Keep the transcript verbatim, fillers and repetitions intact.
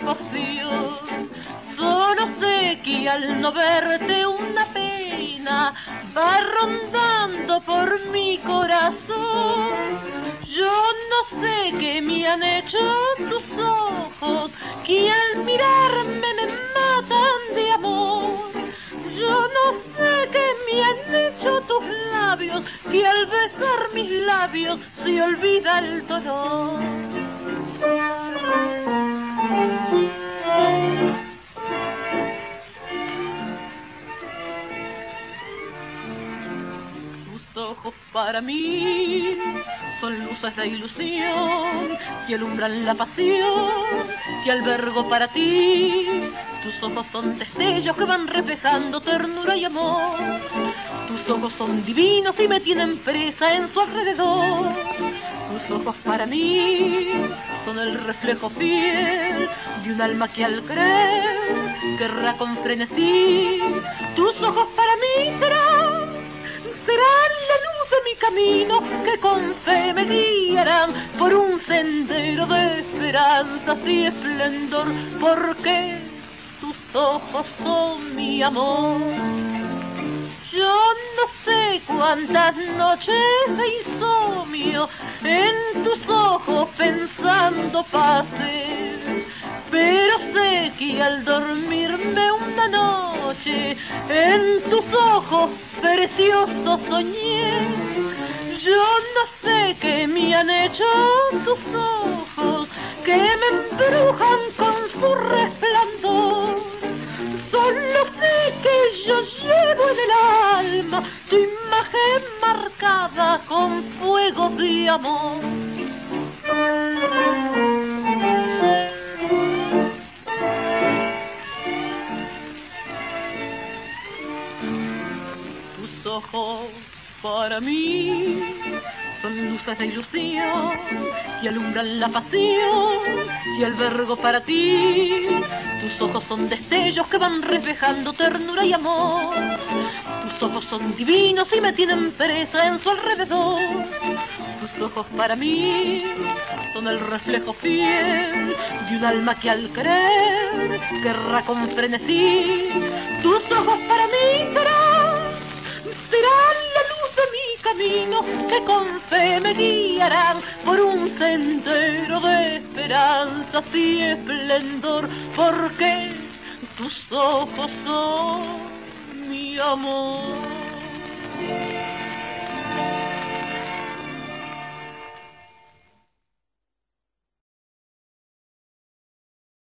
pasión. Solo sé que al no verte una pena va rondando por mi corazón. Yo no sé qué me han hecho tus ojos, que al mirarme me matan de amor. Yo no sé qué me han hecho tus labios, que al besar mis labios se olvida el dolor. Tus ojos para mí son luces de ilusión que alumbran la pasión que albergo para ti. Tus ojos son destellos que van reflejando ternura y amor. Tus ojos son divinos y me tienen presa en su alrededor. Tus ojos para mí son el reflejo fiel de un alma que al creer querrá con frenesí. Tus ojos para mí serán, serán la luz de mi camino, que con fe me guiarán por un sendero de esperanzas y esplendor, porque tus ojos son mi amor. Yo no sé cuántas noches de insomnio en tus ojos pensando pasé, pero sé que al dormirme una noche en tus ojos preciosos soñé. Yo no sé qué me han hecho tus ojos, que me embrujan con su resplandor. Solo sé que yo llevo en el alma tu imagen marcada con fuego de amor. Tus ojos para mí son luces de ilusión que alumbran la pasión y albergo para ti. Tus ojos son destellos que van reflejando ternura y amor. Tus ojos son divinos y me tienen presa en su alrededor. Tus ojos para mí son el reflejo fiel de un alma que al querer querrá con frenesí. Tus ojos para mí serán, serán la luz de mi camino, que con fe me guiarán por un sendero de esperanzas y esplendor, porque tus ojos son mi amor.